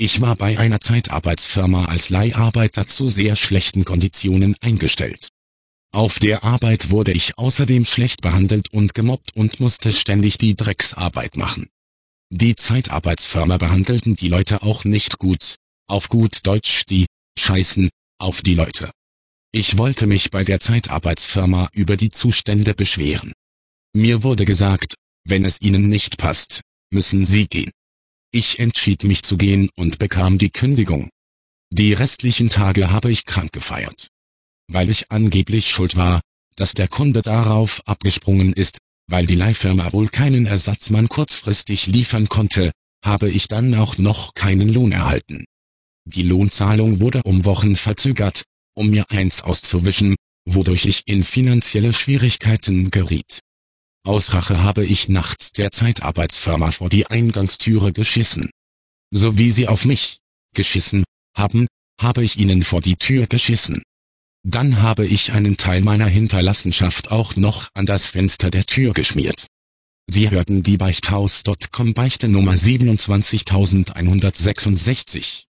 Ich war bei einer Zeitarbeitsfirma als Leiharbeiter zu sehr schlechten Konditionen eingestellt. Auf der Arbeit wurde ich außerdem schlecht behandelt und gemobbt und musste ständig die Drecksarbeit machen. Die Zeitarbeitsfirma behandelten die Leute auch nicht gut, auf gut Deutsch die scheißen auf die Leute. Ich wollte mich bei der Zeitarbeitsfirma über die Zustände beschweren. Mir wurde gesagt, wenn es Ihnen nicht passt, müssen Sie gehen. Ich entschied mich zu gehen und bekam die Kündigung. Die restlichen Tage habe ich krank gefeiert. Weil ich angeblich schuld war, dass der Kunde darauf abgesprungen ist, weil die Leihfirma wohl keinen Ersatzmann kurzfristig liefern konnte, habe ich dann auch noch keinen Lohn erhalten. Die Lohnzahlung wurde um Wochen verzögert, um mir eins auszuwischen, wodurch ich in finanzielle Schwierigkeiten geriet. Aus Rache habe ich nachts der Zeitarbeitsfirma vor die Eingangstüre geschissen. So wie sie auf mich geschissen haben, habe ich ihnen vor die Tür geschissen. Dann habe ich einen Teil meiner Hinterlassenschaft auch noch an das Fenster der Tür geschmiert. Sie hörten die Beichthaus.com Beichte Nummer 27166.